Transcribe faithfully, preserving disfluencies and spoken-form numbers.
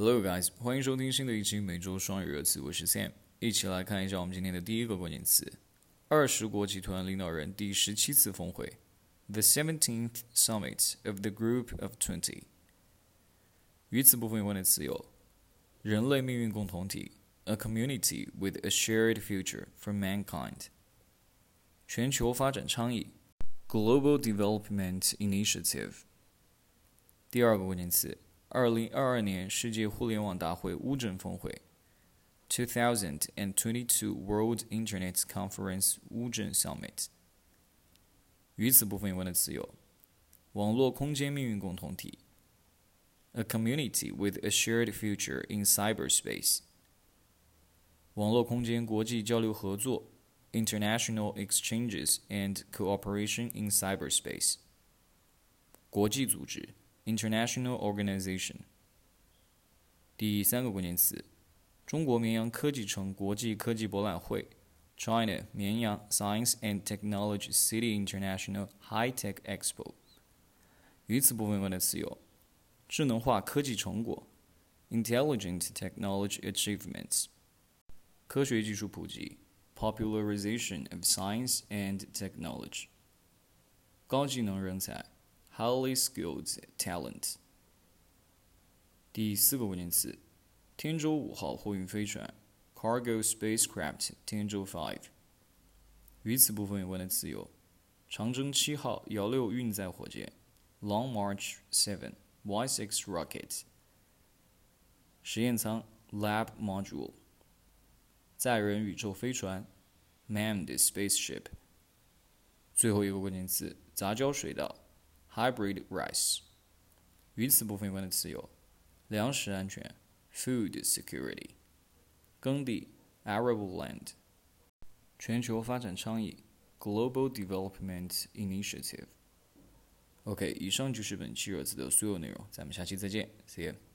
Hello guys，欢迎收听新的一期每周双语热词，我是 Sam， 一起来看一下我们今天的第一个关键词：二十国集团领导人第十七次峰会 ，The seventeenth Summit of the Group of Twenty。语词部分有关的词有：人类命运共同体 ，a community with a shared future for mankind；全球发展倡议 ，Global Development Initiative。第二个关键词。二零二二年世界互联网大会乌镇峰会 two thousand twenty-two World Internet Conference 乌镇 Summit。 语词部分有关的词有：网络空间命运共同体 A community with a shared future in cyberspace。 网络空间国际交流合作 International exchanges and cooperation in cyberspace。 国际组织International Organization。 第三个关键词：中国绵阳科技城国际科技博览会 China 绵阳 Science and Technology City International High-Tech Expo。 语词部分有关的词有：智能化科技成果 Intelligent Technology Achievements。 科学技术普及 Popularization of Science and Technology。 高技能人才Highly skilled talent。 第四个关键词：天舟五号货运飞船 Cargo Spacecraft 天舟 five。 语词部分有关的词有：长征七号遥六运载火箭 Long March seven Y six Rocket。 实验舱 Lab Module。 载人宇宙飞船 Manned Spaceship。 最后一个关键词：杂交水稻Hybrid rice。 语词部分有关的词有：粮食安全 Food security。 耕地 Arable land。 全球发展倡议 Global Development Initiative。 OK， 以上就是本期热词的所有内容，咱们下期再见 See you。